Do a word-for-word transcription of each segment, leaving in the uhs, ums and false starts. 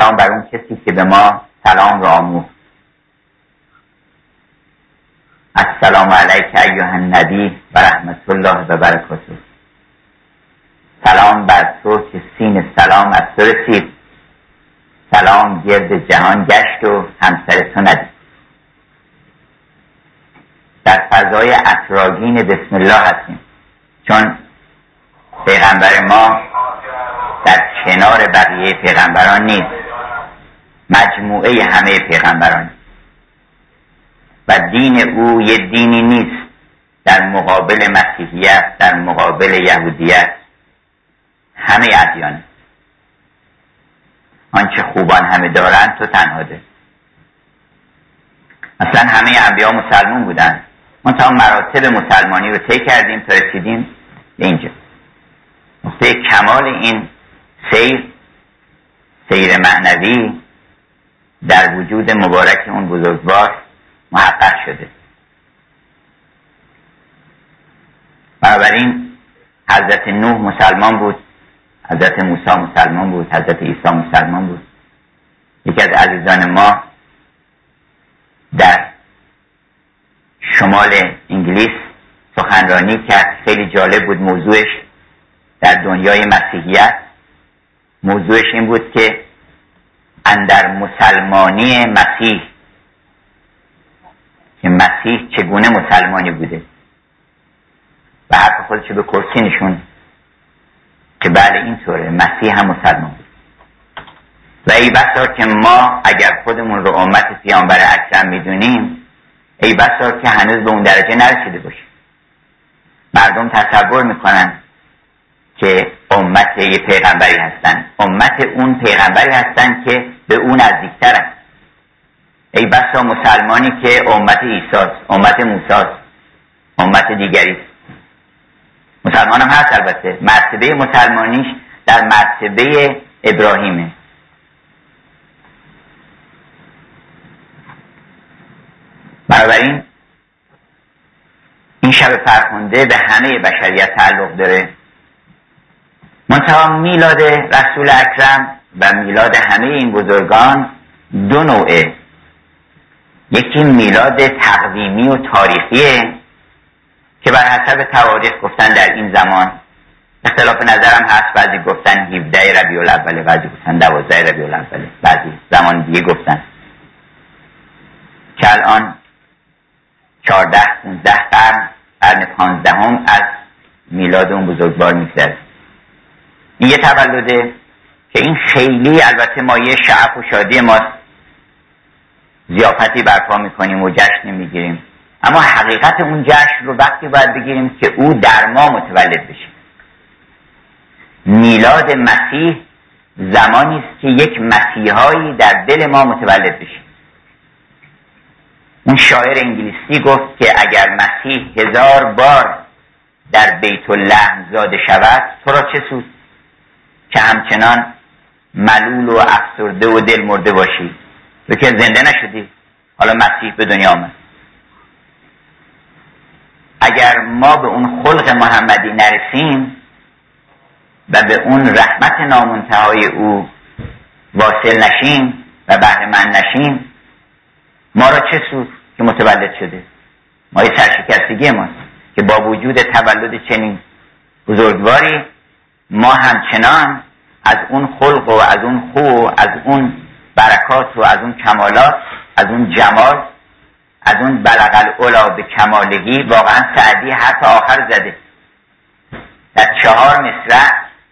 سلام بر اون کسی که به ما سلام را آموخت. السلام علیک ایها النبی و رحمت الله و برکاته. سلام بر تو که سین سلام از تو رسید، سلام گرد جهان گشت و همسر تو ندید. در فضای اطراگین بسم الله هستیم، چون پیغمبر ما در کنار بقیه پیغمبران نیست، مجموعه همه پیغمبران، و دین او یه دینی نیست در مقابل مسیحیت، در مقابل یهودیت، همه ادیان. آنچه خوبان همه دارن تو تنها ده. اصلا همه انبیا مسلمان بودن، منتها مراتب مسلمانی رو طی کردیم تا رسیدیم به اینجا. نقطه کمال این سیر سیر معنوی در وجود مبارک اون بزرگوار محقق شده. بنابراین حضرت نوح مسلمان بود، حضرت موسی مسلمان بود، حضرت عیسی مسلمان بود. یکی از عزیزان ما در شمال انگلیس سخنرانی کرد، خیلی جالب بود. موضوعش در دنیای مسیحیت موضوعش این بود که اندر مسلمانی مسیح، که مسیح چگونه مسلمانی بوده، و حرف خودشو به کرسی نشون که بله اینطوره، مسیح هم مسلمان بود. و ای بسا که ما اگر خودمون رو امت پیامبر اکرم میدونیم، ای بسا که هنوز به اون درجه نرسیده باشیم. مردم تصور میکنن که امت یه پیغمبری هستن، امت اون پیغمبری هستن که به اون نزدیکترن. ای بسا مسلمانی که امت عیسی، امت موسی، امت دیگری. مسلمان هم هست البته، مرتبه مسلمانیش در مرتبه ابراهیمه. بنابراین این شب فرخنده به همه بشریت تعلق داره. منتها میلاد رسول اکرم و میلاد همه این بزرگان دو نوعه. یکی میلاد تقویمی و تاریخیه که بر حسب تواریخ گفتن در این زمان، اختلاف نظرم هست، بعضی گفتن هفده ربیع الاول، بعضی گفتن دوازده ربیع الاول، بعضی زمان دیگه گفتن که الان چهارده پانزده قرن قرن پانزدهم از میلاد اون بزرگوار میگذره. این یه تولده که این خیلی البته مایه شعف و شادی ماست، ضیافتی برپا میکنیم و جشن میگیریم، اما حقیقت اون جشن رو وقتی باید بگیریم که او در ما متولد بشه. میلاد مسیح زمانی است که یک مسیحایی در دل ما متولد بشه. اون شاعر انگلیسی گفت که اگر مسیح هزار بار در بیت اللحم زاده شود، تو را چه سود که همچنان ملول و افسرده و دل مرده باشی، تو که زنده نشدی، حالا مسیح به دنیا آمد. اگر ما به اون خلق محمدی نرسیم و به اون رحمت نامنتهای او واصل نشیم و بهره مند نشیم، ما را چه سود که متولد شده؟ ما یه سرشکستگی ماست که با وجود تولد چنین بزرگواری ما همچنان از اون خلق و از اون خو و از اون برکات و از اون کمالات، از اون جمال، از اون بلغ العلا به کمالگی. واقعا سعدی حرف آخر زده در چهار مصرع،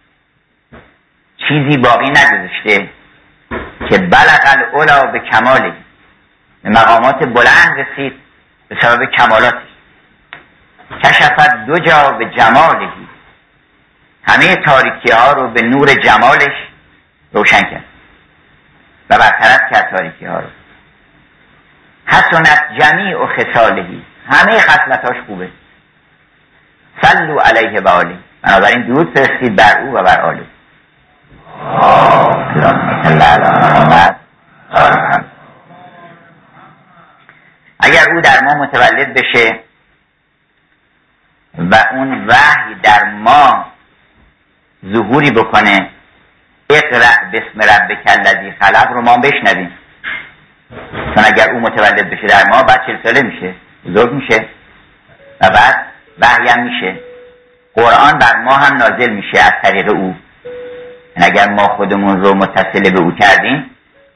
چیزی باقی نگذاشته که بلغ العلا به کمالگی، به مقامات بلند رسید به سبب کمالاتش. کشفت دو جا به جمالگی، همه تاریکی ها رو به نور جمالش روشن کرد و برطرف کرد تاریکی ها رو. حسنت جمیع و خصالهی، همه خصلتاش خوبه. صلوا علیه و آله، بنابراین درود فرستید بر او و بر آله. اللهم صل علی محمد. اگر او در ما متولد بشه و اون وحی در ما ظهوری بکنه، اقرأ باسم ربک الذی خلق رو ما بشنویم، چون اگر او متولد بشه در ما بعد چهل ساله میشه، بزرگ میشه و بعد وحی هم میشه. قرآن بر ما هم نازل میشه از طریق او. اگر ما خودمون رو متصل به او کردیم.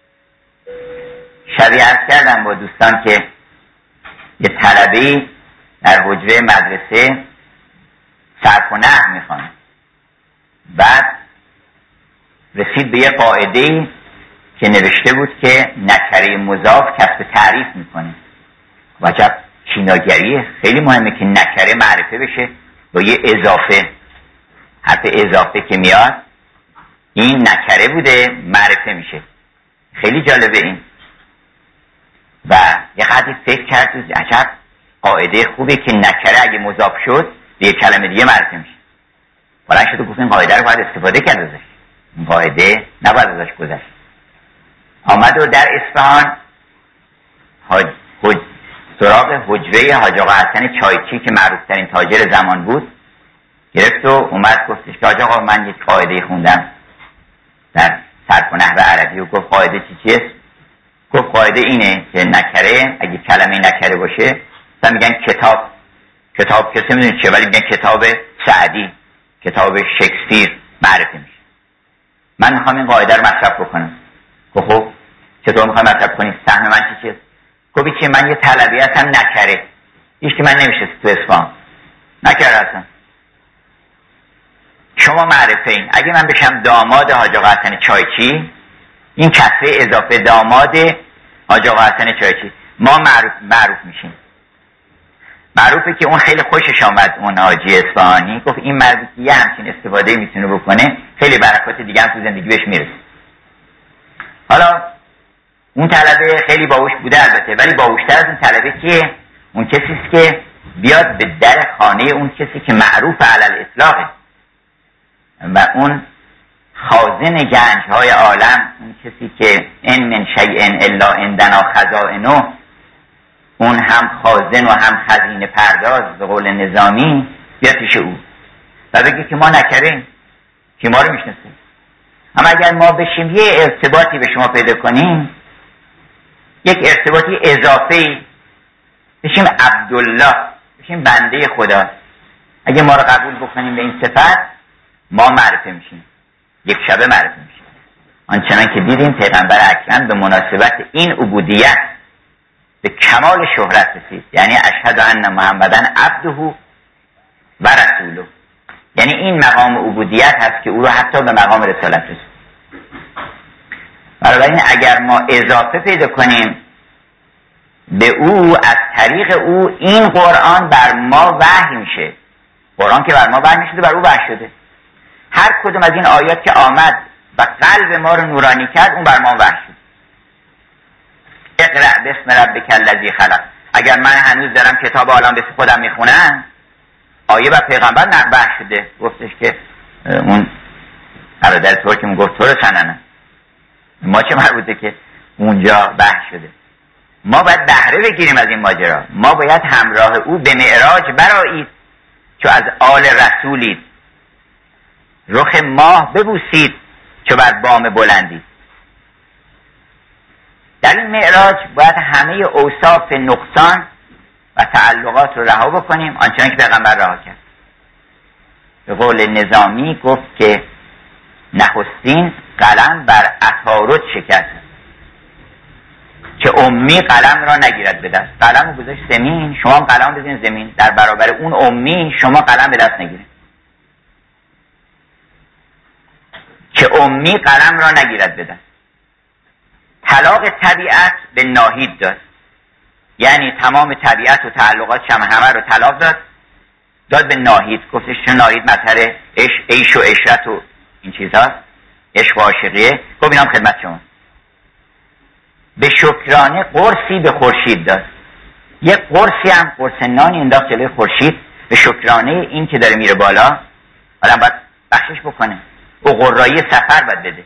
شبیه عرض کردم با دوستان که یه طلبه‌ای در حجره مدرسه صرف و نحو میخوانه، بعد رسید به یه قاعده‌ای که نوشته بود که نکره مضاف کسب تعریف میکنه. وجب چیناگریه، خیلی مهمه که نکره معرفه بشه با یه اضافه. حرف اضافه که میاد این نکره بوده معرفه میشه. خیلی جالبه این. و یه قدری فکر کرد عجب قاعده خوبه که نکره اگه مضاف شد به یه کلمه دیگه معرفه میشه. بلند شد و گفت این قاعده رو باید استفاده کرد ازش، این قاعده نباید ازش گذشت. آمد و در اصفهان حج... حج... سراغ حجره حاج آقا حسن چایچی که معروف ترین تاجر زمان بود گرفت و اومد گفتش که حاج آقا من یک قاعده خوندم در صرف و نحو عربی و گفت قاعده چی چیست؟ گفت قاعده اینه که نکره اگه کلمه نکره باشه مثلا میگن کتاب، کتاب کسی میدونه چیه، ولی میگن کتاب سعدی، کتاب شکسپیر معرفی میشه. من میخوام این قاعده رو مصرف بکنم. گفت خب چطور میخوام مصرف کنی؟ سهم من چی چیه؟ گفت چی؟ من یه طلبی هستم نکره، هیچ که من نمیشه تو اصفهان نکره هستم، شما معرفه این. اگه من بشم داماد حاج آقا حسن چایچی، این کسره اضافه داماد حاج آقا حسن چایچی، ما معروف معروف میشیم. معروفه که اون خیلی خوشش آمد اون حاجی اصفهانی، گفت این مردی که یه همچین استفاده میتونه بکنه خیلی برکات دیگه هم تو زندگی بهش میرسه. حالا اون طلبه خیلی باهوش بوده البته، ولی باهوشتر از اون طلبه کیه؟ اون کسی است که بیاد به در خانه اون کسی که معروف علی الاطلاقه و اون خازن گنج های عالم، اون کسی که ان من شیء الا عندنا خزائنه، اون هم خازن و هم خزینه پرداز به قول نظامی، بیاد پیش او و بگه که ما نکریم که ما رو میشناسیم. اما اگر ما بشیم یه ارتباطی به شما پیدا کنیم، یک ارتباطی اضافی، بشیم عبدالله، بشیم بنده خدا، اگه ما رو قبول بکنیم به این صفت، ما معرفه میشیم، یک شبه معرفه میشیم. آنچنان که دیدیم پیغمبر اکرم به مناسبت این عبودیت به کمال شهرت رسید، یعنی اشهد ان محمدن عبده و رسوله، یعنی این مقام عبودیت هست که او رو حتی به مقام رسالت رسید. بنابراین اگر ما اضافه پیدا کنیم به او، از طریق او این قرآن بر ما وحی میشه. قرآن که بر ما وحی میشه بر او وحی شده. هر کدوم از این آیات که آمد و قلب ما رو نورانی کرد، اون بر ما وحی شد. اقرأ باسم ربک الذی خلق. اگر من هنوز دارم کتاب عالم به خودم میخونم، آیه بر پیغمبر وحی شده، گفتش که اون برادر ترک من گفت تو رو سننه، ما چه مربوطه که اونجا وحی شده. ما باید بهره بگیریم از این ماجرا. ما باید همراه او به معراج برآیید، چو از آل رسولید، رخ ماه ببوسید چو بر بام بلندید. در این معراج باید همه اوصاف نقصان و تعلقات رو رها بکنیم، آنچنان که پیغمبر رها کرد. به قول نظامی گفت که نخستین قلم بر عطارد شکست که امی قلم را نگیرد به دست. قلم رو گذاشت زمین، شما هم قلم بزنید زمین، در برابر اون امی شما قلم به دست نگیرید. که امی قلم را نگیرد به دست. طلاق طبیعت به ناهید داد، یعنی تمام طبیعت و تعلقات هم همه رو طلاق داد، داد به ناهید. گفتش چون ناهید مطهر عیش و عشرت و این چیزهاست، عشق و عاشقیه، گفت اینام خدمت شما. به شکرانه قرصی به خورشید داد، یک قرصی هم قرص نانی انداخت جلوی خورشید به شکرانه این که داره میره بالا، آدم باید بخشش بکنه، او قرایی سفر باید بده.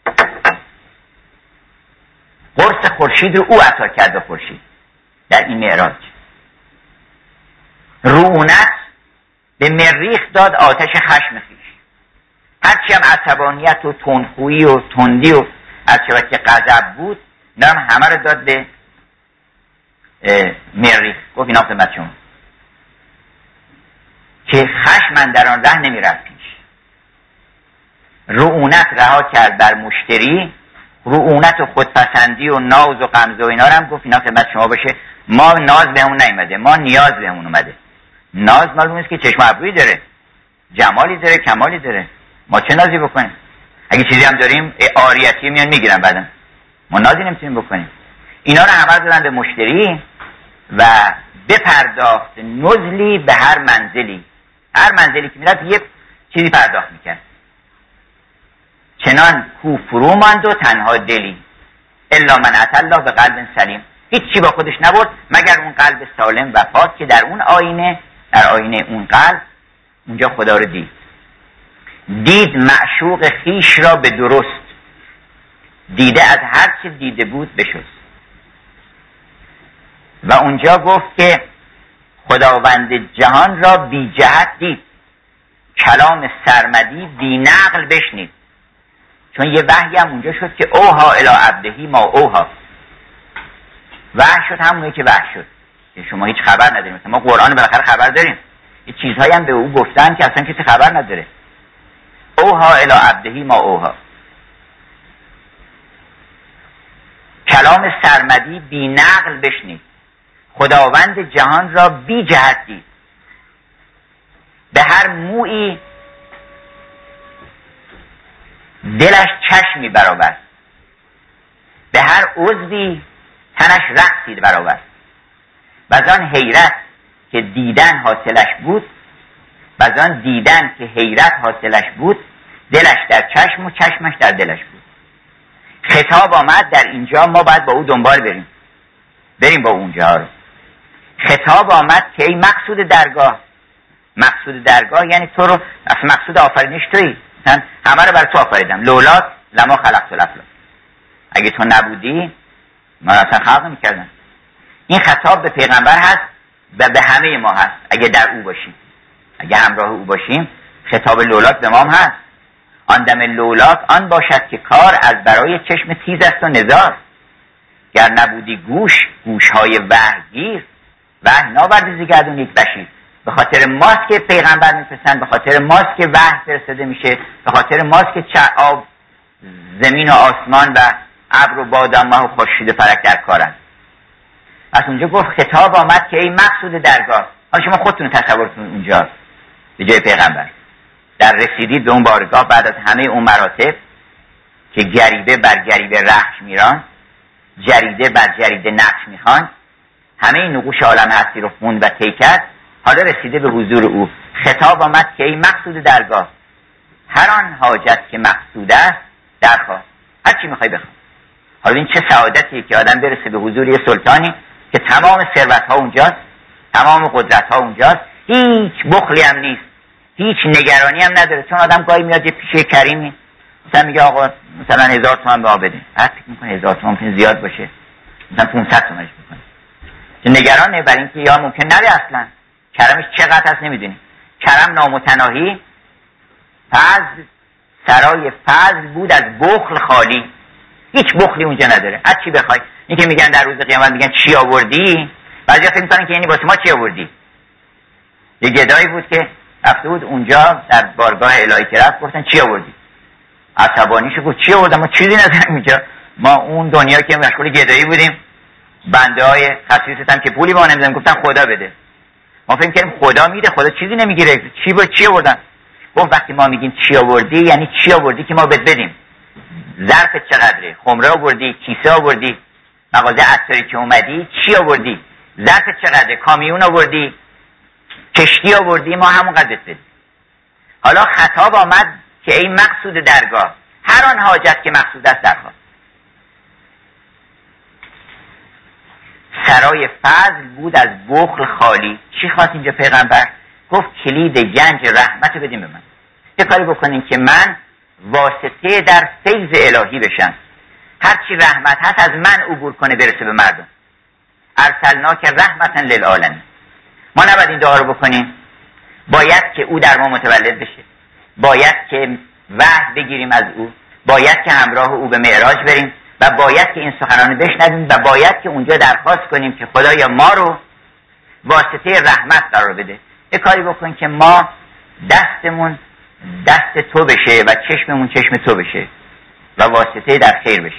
قرص خورشید رو او عطا کرد به خورشید در این معراج. رعونت به مریخ داد، آتش خشم خویش. هر هرچی هم عصبانیت و تندخویی و تندی و از چه که غضب بود نام همه رو داد به مریخ. گفت اینا خدمت شما که خشم در آن ره نمی رفت پیش. رعونت رها کرد بر مشتری، رعونت و خودپسندی و ناز و غمزه و اینا رو هم گفت اینا خدمت شما باشه. ما ناز بهمون نیومده، ما نیاز بهمون اومده. ناز معلومه است که چشم ابرویی داره، جمالی داره، کمالی داره. ما چه نازی بکنیم؟ اگه چیزی هم داریم عاریتی میان میگیرن بعدن. ما نازی نمیتونیم بکنیم. اینا رو همه دادن به مشتری و بپرداخت نزلی به هر منزلی. هر منزلی که میرفت یک چیزی پرداخت میکرد. چنان کو فرو ماند و تنها دلی، الا من اتى الله به قلب سلیم. هیچی با خودش نبرد مگر اون قلب سالم و پاک که در اون آینه، در آینه اون قلب اونجا خدا رو دید. دید معشوق خیش را به درست، دیده از هر چه دیده بود بشست. و اونجا گفت که خداوند جهان را بی جهت دید، کلام سرمدی بی نقل بشنید. چون یه وحی هم اونجا شد که اوها الی عبدهی ما اوها. وحی شد همونه که وحی شد که شما هیچ خبر نداریم. مثلا ما قرآن بالاخره خبر داریم، یه چیزهایی هم به او گفتن که اصلا کسی خبر نداره. اوها الی عبدهی ما اوها. کلام سرمدی بی نقل بشنید، خداوند جهان را بی جهت دید. به هر مویی دلش چشمی برآورد، به هر عضوی تنش رقصی برآورد. و آن حیرت که دیدن حاصلش بود، و آن دیدن که حیرت حاصلش بود، دلش در چشم و چشمش در دلش بود. خطاب آمد در اینجا، ما باید با او دنبال بریم بریم با اونجا رو. خطاب آمد که ای مقصود درگاه. مقصود درگاه یعنی تو رو، اصلا مقصود آفرینش تویی. مثلا همه رو برای تو آفریدم، لولاک لما خلقت الافلاک. اگه تو نبودی من اصلا خلق نمی‌کردم. این خطاب به پیغمبر هست و به همه ما هست اگه در او باشیم، اگه همراه او باشیم. خطاب لولاک به ما هم هست. آن دم لولاک آن باشد که کار از برای چشم تیز است و نزار. گر نبودی گوش، گوشهای وحیگیر، وحی ناورد ز گردون یک بشیر. به خاطر ماست که پیغمبر میفرستن، به خاطر ماست که وحی فرستاده میشه، به خاطر ماست که چه آب زمین و آسمان و ابر و باد و ماه و خورشید و فلک در کارن. از اونجا گفت خطاب آمد که ای مقصود درگاه. حالا شما خودتون تصور کنید اونجا به جای پیغمبر در رسیدید به اون بارگاه بعد از همه اون مراتب که گریبه بر گریبه رخش میران، جریده بر جریده نقش میخوان، همه این نقوش عالم هستی رو خوند و طی کرد. حالا رسیده به حضور او. خطاب آمد که ای مقصود درگاه، هر آن حاجت که مقصود است درخواه. هر چی میخوای بخواه. حالا این چه سعادتیه که آدم برسه به حضور یه سلطانی که تمام ثروت ها اونجاست، تمام قدرت ها اونجاست، هیچ بخلی هم نیست، هیچ نگرانی هم نداره. چون آدم گاهی میاد یه پیشه کریمی مثلا میگه آقا مثلا هزار تومان به ما بده، هر فکر میکنه هزار تومان ممکن زیاد باشه، مثلا پانصد تومانش میکنه. نگرانه برای اینکه یا ممکن نره اصلا. کرمش چقدر هست نمیدونی. کرم نامتناهی. فضل، سرای فضل بود از بخل خالی. هیچ بخلی اونجا نداره، هر چی بخوای. این که میگن در روز قیامت میگن چی آوردی، بعضیا فکر میکنن که یعنی واسه ما چی آوردی. یه گدایی بود که رفته بود اونجا در بارگاه الهی که رفت، گفتن چی آوردی؟ عصبانیشو گفت چی آوردم؟ ما چیزی نداریم اینجا. ما اون دنیا که مشغول گدایی بودیم، بنده های خصیصتم که پولی با نمیدن، گفتن خدا بده. ما فکر کردیم خدا میده، خدا چیزی نمیگیره. چی با چی آوردن؟ گفت وقتی ما میگیم چی آوردی یعنی چی آوردی که ما بهت بدیم. ظرف چقدره؟ خمره آوردی؟ کیسه آوردی؟ مغازه عطاری که اومدی چی آوردی؟ ظرف چقدره؟ کامیون آوردی؟ کشتی آوردی؟ ما همون قدرت بدیم. حالا خطاب آمد که ای مقصود درگاه، هر آن حاجت که مقصود است درخواه. سرای فضل بود از بخل خالی. چی خواست اینجا پیغمبر؟ گفت کلید گنج رحمت بدیم به من. یه کاری بکنین که من واسطه در فیض الهی بشم، هرچی رحمت هست از من عبور کنه برسه به مردم. ارسلناک رحمتا للعالمین. ما نباید این دعا رو بکنیم، باید که او در ما متولد بشه، باید که وحی بگیریم از او، باید که همراه او به معراج بریم و باید که این سخنان بشنویم و باید که اونجا درخواست کنیم که خدایا ما رو واسطه رحمت قرار بده. یه کاری بکن که ما دستمون دست تو بشه و چشممون چشم تو بشه و واسطه در خیر بشه.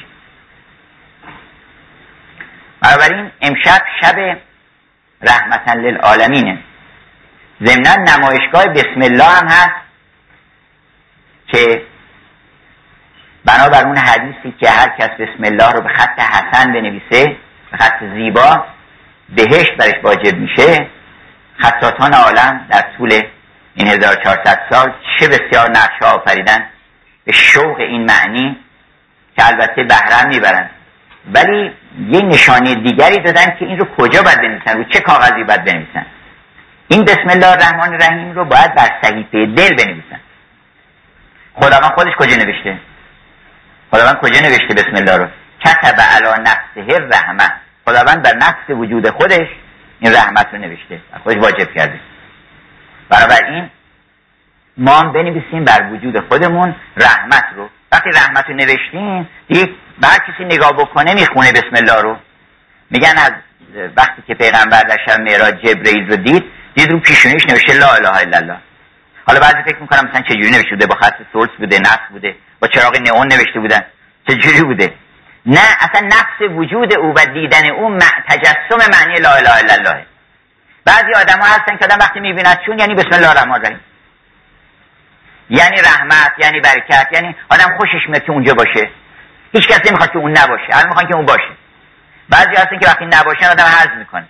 بنابراین امشب شب رحمتا للعالمینه. ضمناً نمایشگاه بسم الله هم هست که بنابر اون حدیثی که هر کس بسم الله رو به خط حسن بنویسه، به خط زیبا، بهشت برش واجب میشه. خطاطان عالم در طول این هزار و چهارصد سال چه بسیار نقشه آفریدن به شوق این معنی که البته بهره میبرن، ولی یه نشانه دیگری دادن که این رو کجا باید بنویسن، رو چه کاغذی باید بنویسن. این بسم الله الرحمن الرحیم رو باید بر صحیفه دل بنویسن. خداوند خودش کجا نوشته؟ خداوند کجا نوشته بسم الله رو؟ کتب علی نفسه الرحمه. خداوند بر نفس وجود خودش این رحمت رو نوشته، خودش واجب کرده. بنابراین ما هم بنویسیم بر وجود خودمون رحمت رو. وقتی رحمت رو نوشتیم دیگه هر کسی نگاه بکنه میخونه بسم الله رو. میگن از وقتی که پیغمبر در شب معراج جبرئیل رو دید، دید رو پیشونیش نوشته لا اله الا الله. حالا بعضی فکر میکنم مثلا چه جوری نوشته بوده، با خط سلس بوده، نفس بوده، با چراغ نئون نوشته بودن، چه جوری بوده؟ نه، اصلا نفس وجود او و دیدن او تجسم معنی لا اله الا الله. بعضی آدم ها هستن که آدم وقتی میبیند چون یعنی بسم الله الرحمن الرحیم، یعنی رحمت، یعنی برکت، یعنی آدم خوشش میاد که اونجا باشه. هیچ کس نمیخواد که اون نباشه، همه میخوان که اون باشه. بعضی هستن که وقتی نباشن آدم حزم میکنه.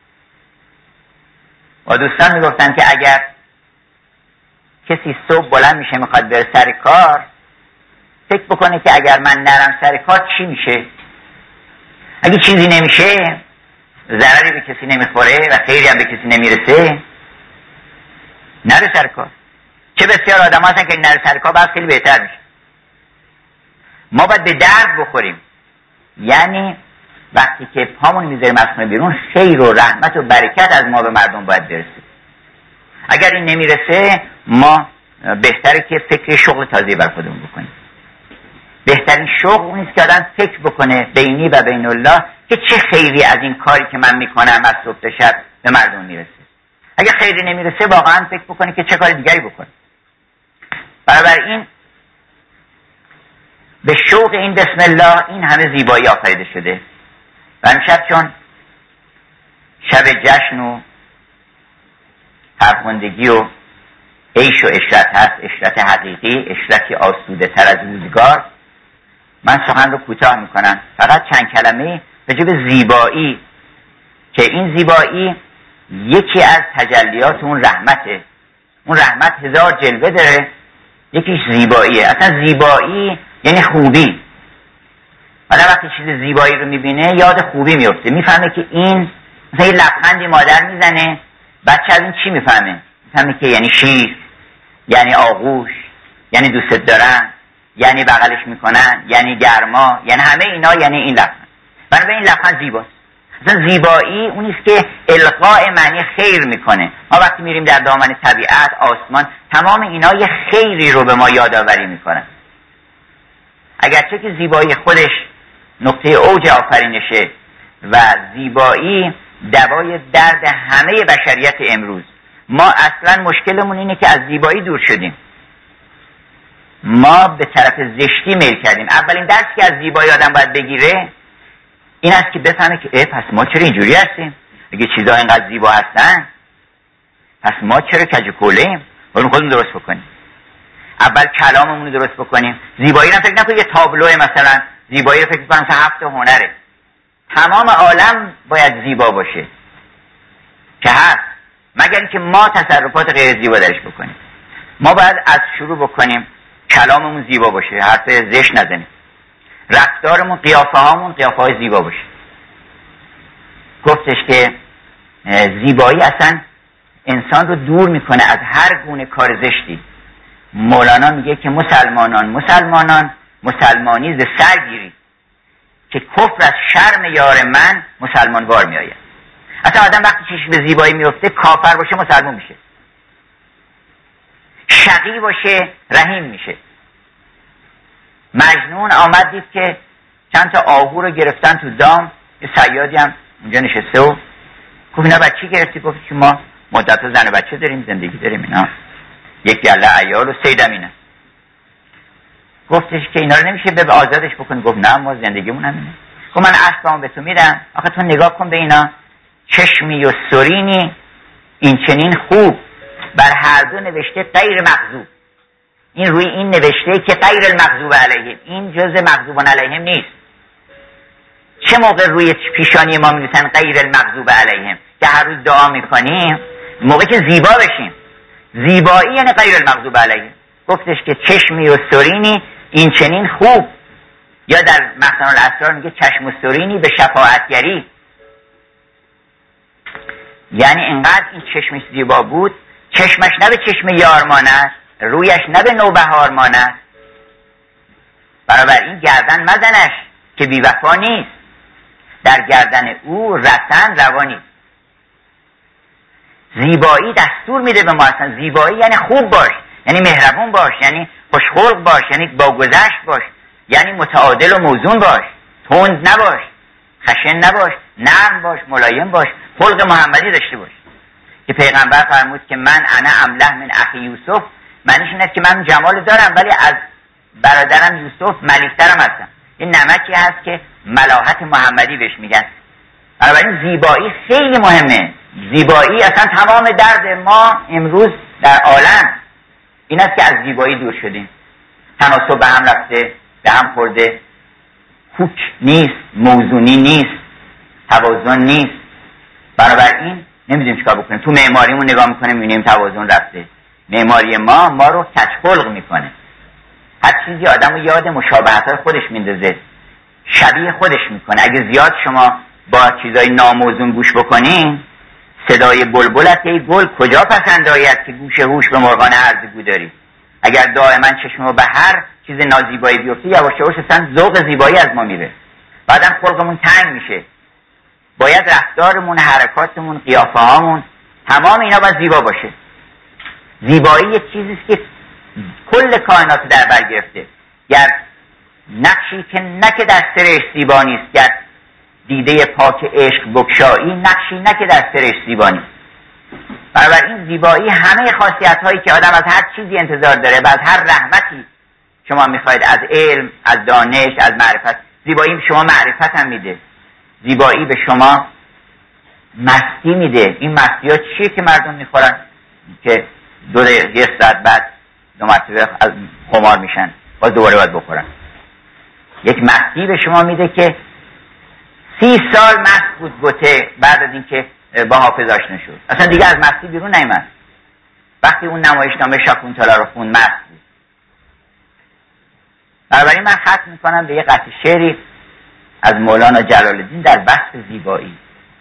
و دوستان میگفتن که اگر کسی صبح بلند میشه میخواد بره سر کار، فکر بکنه که اگر من نرم سر کار چی میشه. اگه چیزی نمیشه، ضرری به کسی نمیخوره و خیری هم به کسی نمیرسه، نره سر کار. چه بسیار آدم هستن که نره سر کار باید خیلی بهتر میشه. ما باید به درد بخوریم، یعنی وقتی که پامون میذاریم از خونه بیرون، خیر و رحمت و برکت از ما به مردم باید برسه. اگر این نمیرسه، ما بهتره که فکر شغل تازه بر خودمون بکنیم. بهترین شغل اون است که آدم فکر بکنه بینی و بین الله که چه خیری از این کاری که من میکنم از صبح تا شب به مردم میرسه. اگر خیری نمیرسه، واقعا فکر بکنه که چه کار دیگری بکنه. بنابراین به شوق این بسم الله این همه زیبایی آفریده شده. و امشب چون شب جشن و فرخندگی و عیش و عشرت هست، عشرت حقیقی، عشرتی آسوده تر از روزگار، من سخن رو کوتاه میکنم. فقط چند کلمه راجع به زیبایی، که این زیبایی یکی از تجلیات اون رحمته. اون رحمت هزار جلوه داره، یکیش زیباییه. اصلا زیبایی یعنی خوبی. آدم وقتی چیز زیبایی رو میبینه یاد خوبی میفته، میفهمه که این مثلا یه لبخندی مادر میزنه، بچه از این چی میفهمه؟ میفهمه که یعنی شیر، یعنی آغوش، یعنی دوست دارن، یعنی بغلش میکنن، یعنی گرما، یعنی همه اینا، یعنی این لبخند. بنابراین این لبخند زیباست. مثلا زیبایی اونیست که القاء معنی خیر میکنه. ما وقتی میریم در دامن طبیعت، آسمان، تمام اینا یه خیری رو به ما یادآوری میکنن. اگرچه که زیبایی خودش نقطه اوج آفرینشه و زیبایی دوای درد همه بشریت امروز. ما اصلا مشکلمون اینه که از زیبایی دور شدیم. ما به طرف زشتی میل کردیم. اولین درسی که از زیبایی آدم باید بگیره این است که بفهمه که اه پس ما چرا اینجوری هستیم؟ اگه چیزا اینقدر زیبا هستن، پس ما چرا کج و کوله‌ایم؟ بریم خودمون درست بکنیم. اول کلاممون رو درست بکنیم. زیبایی رو فکر نکنید یه تابلو مثلا، زیبایی رو فکر کنم مثلا هفت هنره. تمام عالم باید زیبا باشه که هست، مگر اینکه ما تصرفات غیر زیبا درش بکنیم. ما باید از شروع بکنیم کلاممون زیبا باشه، حرف زشت نزنیم. رفتارمون، قیافه هامون قیافه های زیبا باشه. گفتش که زیبایی اصلا انسان رو دور میکنه از هر گونه کار زشتی. مولانا میگه که مسلمانان مسلمانان مسلمانی ز سر گیری، که کفر از شرم یار من مسلمانوار میآید. اصلا آدم وقتی چشم به زیبایی میفته، کافر باشه مسلمان میشه، شقی باشه رحیم میشه. مجنون آمد دید که چند تا آهو رو گرفتن تو دام، یه صیادی هم اونجا نشسته و گفت اینا بچه گرفتی؟ گفت که ما مدت و زن و بچه داریم، زندگی داریم، اینا یک گله عیال و سیدم اینه. گفتش که اینا رو نمیشه به آزادش بکنی؟ گفت نه، ما زندگیمون همینه. گفت من اسبامو به تو میدم، آخه تو نگاه کن به اینا، چشمی و سرینی این چنین خوب، بر هر دو نوشته غیر مغضوب. این روی این نوشته که غیر المغضوب علیهم، این جزء مغضوبان علیهم نیست. چه موقع روی پیشانی ما می‌نویسن غیر المغضوب علیهم؟ که هر روز دعا میکنیم موقعی که زیبا بشیم. زیبایی یعنی غیر المغضوب علیهم. گفتش که چشمی و سرینی این چنین خوب، یا در مخزن الاسرار میگه چشم و سرینی به شفاعتگری، یعنی اینقدر این چشمش زیبا بود، چشمش نه به چشم یار ماند، رویش نه به نوبهار ماند. برابر این گردن مزنش که بی وفا نیست، در گردن او رسن روانی. زیبایی دستور میده به ما، اصلا زیبایی یعنی خوب باش، یعنی مهربون باش، یعنی خوشخلق باش، یعنی با گذشت باش، یعنی متعادل و موزون باش، تند نباش، خشن نباش، نرم باش، ملایم باش، خلق محمدی داشته باش. که پیغمبر فرمود که من انا امله من اخی یوسف، معنیش اینه که من جمال دارم ولی از برادرم یوسف ملیح‌ترم هستم. این نمکی هست که ملاحت محمدی بهش میگن. بنابراین زیبایی خیلی مهمه. زیبایی اصلا تمام درد ما امروز در عالم این است که از زیبایی دور شدیم. تناسب به هم رفته، به هم خورده، خوک نیست، موزونی نیست، توازن نیست. بنابراین نمیدونیم چیکار بکنیم. تو معماریمون نگاه میکنیم میبینیم توازن رفته. معماری ما ما رو کج‌خلق میکنه. هر چیزی آدمو یاد مشابهت‌های خودش میندازه، شبیه خودش میکنه. اگه زیاد شما با چیزای ناموزون گوش بکنین، صدای بلبل است که گل کجا پسند آید که گوش هوش به مرغان هرزگو داری. اگر دائما چشمو به هر چیز نازیبایی بیفته، یواش یواش اصلا ذوق زیبایی از ما میره، بعدم خلقمون تنگ میشه. باید رفتارمون، حرکاتمون، قیافه هامون، تمام اینا باید زیبا باشه. زیبایی یه چیزیست که کل کائنات در بر گرفته. گر نقشی که نه که در سرش زیبا نیست، گر دیده پاک عشق بگشایی، نقشی نه که در سرش زیبا نیست. بنابراین زیبایی همه خاصیت هایی که آدم از هر چیزی انتظار داره و از هر رحمتی شما میخواید، از علم، از دانش، از معرفت. زیبایی به شما معرفت هم میده. زیبایی به شما مستی میده. این مستی ها چیه که مردم میخورن که دو دقیقه ساعت بعد دو مرتبه از خمار میشن، باز دوباره باید بخورن؟ یک مستی به شما میده که سی سال مست بود گته بعد از اینکه با حافظ آشنا شد، اصلا دیگه از مستی بیرون نیامد. وقتی اون نمایشنامه شاکونتالا رو خوند مست بود. بنابراین من ختم میکنم به یه قطعه شعری از مولانا جلال الدین در وصف زیبایی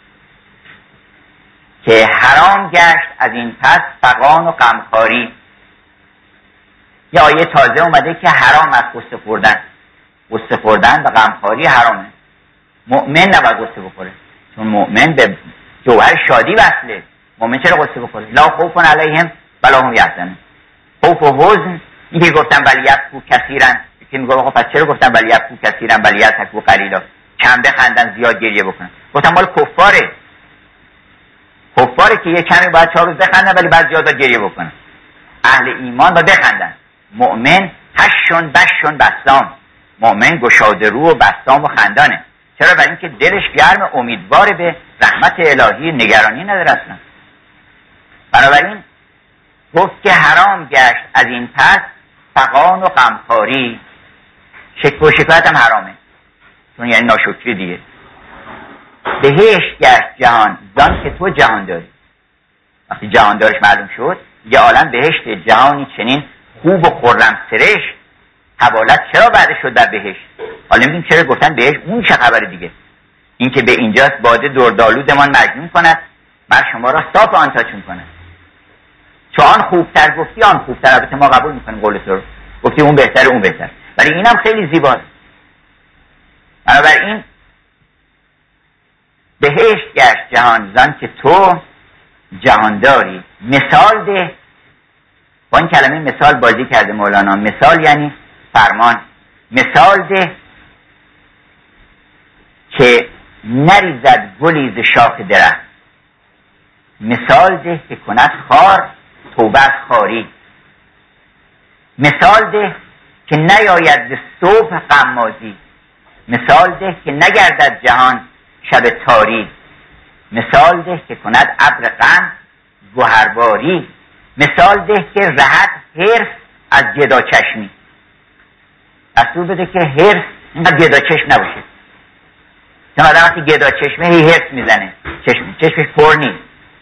که حرام گشت از این پس فغان و غمخواری. یه آیه تازه اومده که حرام از قصه خوردن، قصه خوردن و غمخواری حرامه. مؤمن نباید قصه بخوره، چون مؤمن به جوهر شادی وصله. مؤمن چرا قصه بخوره؟ لا خوف علیهم ولا هم یحزنون. خوف و حزن، این که گفتن ولی یبکو کثیرا، که میگه آقا پس چرا گفتن ولی یبکو کثیرا ولی یضحکوا قلیلا؟ کم بخندن زیاد گریه بکنن. گفتم مال کفاره. کفاره که یه کمی باید چهار روز بخندن ولی بعد زیاد گریه بکنن. اهل ایمان باید بخندن. مؤمن هشون بشون بسام، مؤمن گشاده رو و بسام و خندانه. چرا؟ برای اینکه دلش گرم، امیدوار به رحمت الهی، نگرانی نداره اصلا. بنابراین گفت که حرام گشت از این پس فغان و غمخواری. شکوه و شکایت هم حرامه، چون یعنی ناشکری دیگه. بهشت گشت جهان زان که تو جهان داری. وقتی جهان دارش معلوم شد، یه عالم بهشت، جهانی چنین خوب و خرم سرش. حوالت چرا بعد شد در بهشت؟ حالا میگیم چرا گفتن بهشت، اون چه خبره دیگه؟ این که به اینجاست باده دردالودمان مجنون کند، بر شما را صاف آن تاچون کند. چون آن خوبتر گفتی آن خوبتر، البته ما قبول میکنیم قول تو رو، گفتی اون بهتر اون بهتر، ولی اینم خیلی زیباست. بنابراین بهشت گشت جهان زان که تو جهان داری. مثال ده. با این کلمه مثال بازی کرده مولانا. مثال یعنی فرمان، مثال ده که نریزد گلی ز شاخ درخت، مثال ده که کند خار توبه از خاری، مثال ده که نیاید به صبح غمازی، مثال ده که نگردد جهان شب تاری، مثال ده که کند ابر غم گوهرباری، مثال ده که رهد حرص از گدا چشمی. دستور بده که حرص اینقدر گدا چشم نباشه. چون آدم وقتی گدا چشمه هی حرص میزنه، چشم چشمش پر نیست.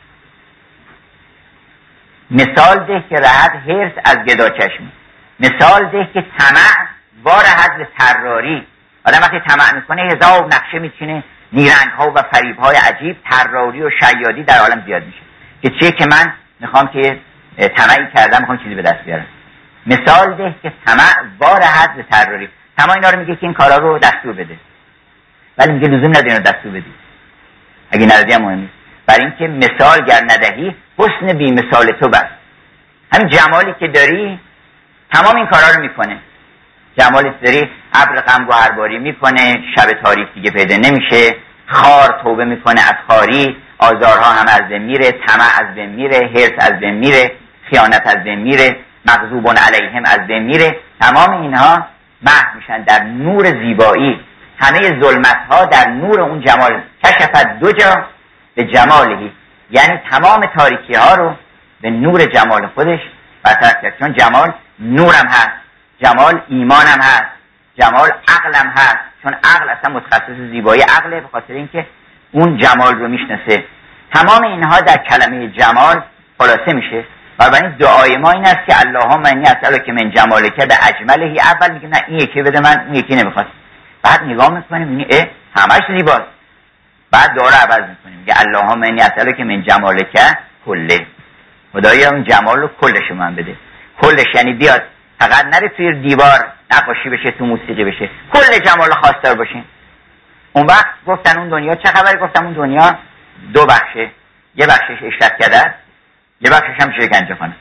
مثال ده که رهد حرص از گدا چشمی، مثال ده که طمع وارهد ز طراری. آدم وقتی طمع میکنه هزار نقشه میچینه، نیرنگ ها و فریب های عجیب، طراری و شیادی در عالم زیاد میشه که چیه که من میخوام که طمعی کردم، میخوام چیزی به دست بیارم. مثال ده که طمع وارهد ز طراری. طمع اینا رو میگه که این کارا رو دستور بده، ولی میگه لزوم نداره دستور بدی، اگه ندادی هم مهم نیست. برای اینکه مثال گر ندهی حسن بی مثال تو بس. همین جمالی که داری تمام این کارا رو میکنه. جمالی که داری ابر غم گوهرباری میکنه، شب تاریک دیگه پیدا نمیشه، خار توبه میکنه از خاری، آزارها هم از بین میره، طمع از بین میره، حرص از بین میره، خیانت از بین میره، مغضوب علیهم از بین میره. تمام اینها محو میشن در نور زیبایی. همه ظلمت ها در نور اون جمال. کشفت دو جا به جمالهی، یعنی تمام تاریکی ها رو به نور جمال خودش برطرف کرد. چون جمال نورم هست، جمال ایمانم هست، جمال عقلم هست. چون عقل اصلا متخصص زیبایی عقله، به خاطر اینکه اون جمال رو میشناسه. تمام اینها در کلمه جمال خلاصه میشه. و بنابراین دعای ما این است که اللهم انی اسألک من جمالک به اجملهی. اول میگه نه این یکی بده من، اون یکی نمیخواد. بعد نگاه میکنیم میبینی اه همش زیباست. بعد دعا رو عوض میکنیم میگه اللهم انی اسألک من جمالک کله. خدایا اون جمال رو کلش من بده. کلش یعنی بیاد فقط نره توی دیوار نقاشی بشه، تو موسیقی بشه، کل جمال خواستار باشین. اون وقت گفتن اون دنیا چه خبره؟ گفتم اون دنیا دو بخشه، یه بخشش اشرتکده، یه بخشش هم شکنجه خانه.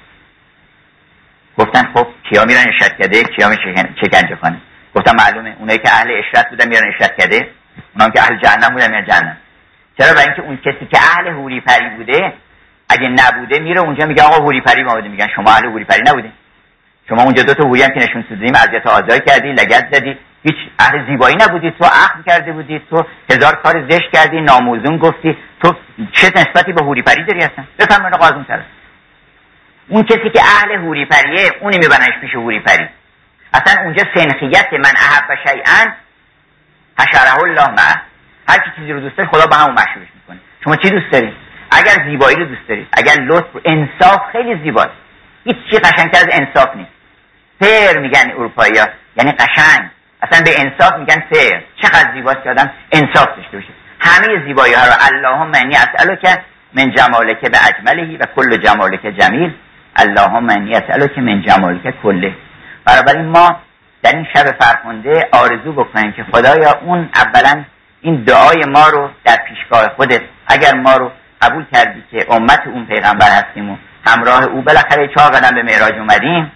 گفتن خب کیا میرن اشرتکده، کیا میرن شکنجه خانه؟ گفتم معلومه اونایی که اهل اشرت بودن میرن اشرتکده، اونایی که اهل جهنم بودن میرن جهنم. چرا؟ برای اینکه اون کسی که اهل حوری پری بوده اگه نبوده میره اونجا میگه آقا حوری پری ما بوده. میگن شما اهل حوری پری نبودین، شما اونجا دو تا حوری هم که نشون دادیم اذیت و آزار کردی، لگد زدی، هیچ اهل زیبایی نبودی، تو عقل کرده بودی، تو هزار کار زشت کردی، ناموزون گفتی، تو چه نسبتی به حوری پری داری اصلا؟ بفرمایید قاضی طرف. اون کسی که اهل حوری پریه اونی میبرنش پیش حوری پری. اصلا اونجا سنخیت من احب شیئا حشره الله معه. هر کی چیزی رو دوست داره خدا با همون مشروعش میکنه. شما چی دوست دارید؟ اگر زیبایی رو دوست دارید، اگر لطف و انصاف، خیلی زیباست. هیچ چی قشنگتر از انصاف نیست. فیر میگن اروپایی‌ها، یعنی قشنگ. اصلا به انصاف میگن فیر. چقدر زیباست که آدم انصاف داشته باشه. همه زیبایی ها رو اللهم انی اسألک من جمالک به اجملهی و کل جمالک جمیل، اللهم انی اسألک من جمالک کله. بنابراین ما در این شب فرخنده آرزو بکنیم که خدایا اون اولا این دعای ما رو در پیشگاه خودت، اگر ما رو قبول کردی که امت اون پیغمبر هستیم و همراه او بالاخره چهار قدم به معراج اومدیم،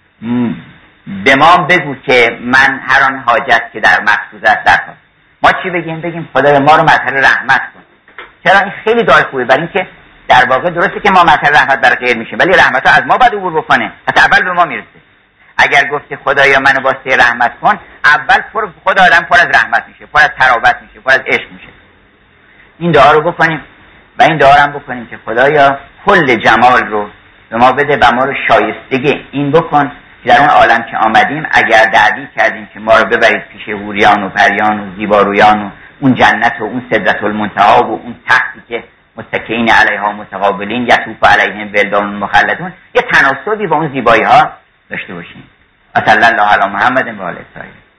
به ما بگو که من هر آن حاجت که در مقصود است درخواست. ما چی بگیم؟ بگیم خدای ما رو مظهر رحمت کن. چرا؟ این خیلی دعای خوبه، برای اینکه در واقع درسته که ما مظهر رحمت برای غیر میشه، ولی رحمت ها از ما باید عبور بکنه، حتی اول به ما میرسه. اگر گفتی خدایا منو واسه رحمت کن، اول پر خود آدم پر از رحمت میشه، پر از ترابط میشه، پر از عشق میشه. این دعا رو بکنیم و این دعا رو هم بکنیم که خدایا کل جمال رو به ما بده و ما رو شایستگی این بکن که در اون عالم که آمدیم اگر دعوی کردیم که ما رو ببرید پیش حوریان و پریان و زیبارویان و اون جنت و اون سدرة المنتهی و اون تختی که متکئین علیها متقابلین یطوف علیهم ولدان مخلدون، یه تناسبی با اون زیبایی ها داشته باشیم. صلی الله علی محمد و آله الطاهرین.